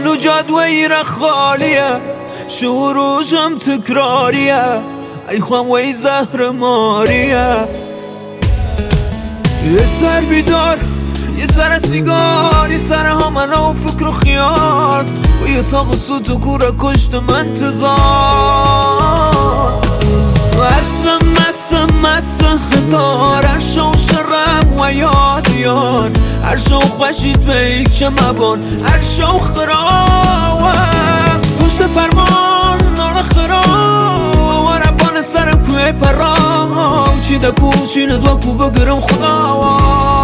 هنو جادوه ایره خالیه، شعروشم تکراریه، ای خوام وی زهر ماریه. یه سر بیدار، یه سر سیگار، یه سر همانه و فکر و خیال، و یه تاق سوت و کوره کشتم انتظار. مسم هزار، هر شو شرم و یادیان، هر شو خوشید به که مبان، هر شو خراوم پشت فرمان نار خرام، و ربان سرم کوه پرام، چی دا کوشین دو کو بگرم خداوام.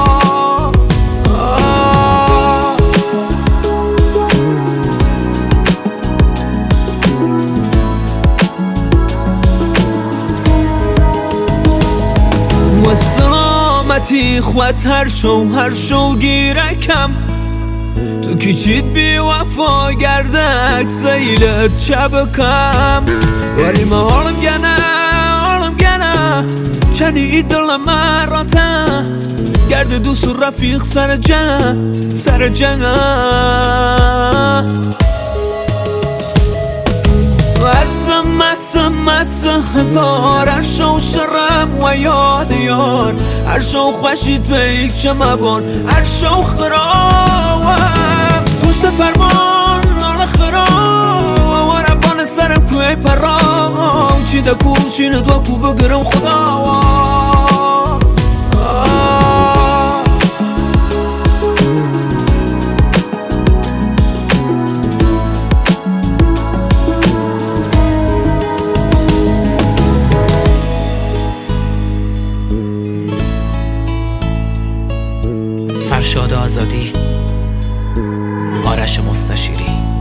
و سلامتی خوات هر شو گیرکم، تو کچید بی وفا گردک سیلت چبکم، ولی ما حالم گنه چنی ای دلم راته، گرد دوست و رفیق سر جنگ. مسم هزار، هر شو شرم و یادیان، هر شو خوشید به یک چه مبان، هر شو خراوم پشت فرمان نار خرام، و ربان سرم کوه پرام، چی دا کوشین دو کو بگرم خداوام. فرشاد آزادی، آرش مستشیری.